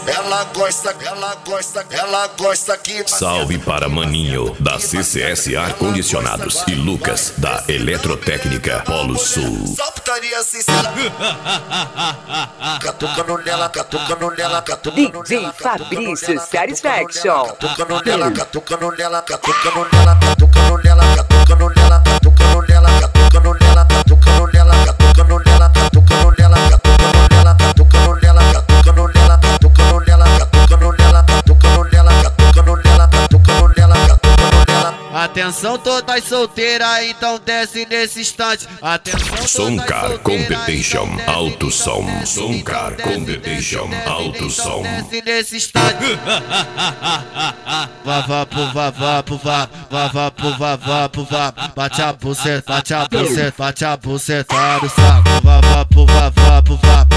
ela gosta que... Salve para Maninho, da CCS Ar-Condicionados, e Lucas, da Eletrotécnica Polo Sul. Só putaria sincera. Catucando nela, catucando nela, catucando nela. DJ Fabrício Satisfaction. Catucando nela, catucando nela, catucando nela, catucando nela, catucando nela, catucando nela, catucando nela, catucando nela, catucando nela, catucando nela, catucando nela, catucando nela, catucando nela, catucando nela, catucando nela, catucando nela, catucando nela, catucando nela, catucando nela. Atenção todas solteiras, então desce nesse instante. Atenção Soncar Competition, alto som. Soncar Competition, alto som. Desce nesse instante. Vavá pro vavá pro vá, vavá pro vavá pro vá. Bate a buceta, bate a buceta, bate a buceta no saco. Vavá pro vavá pro vá,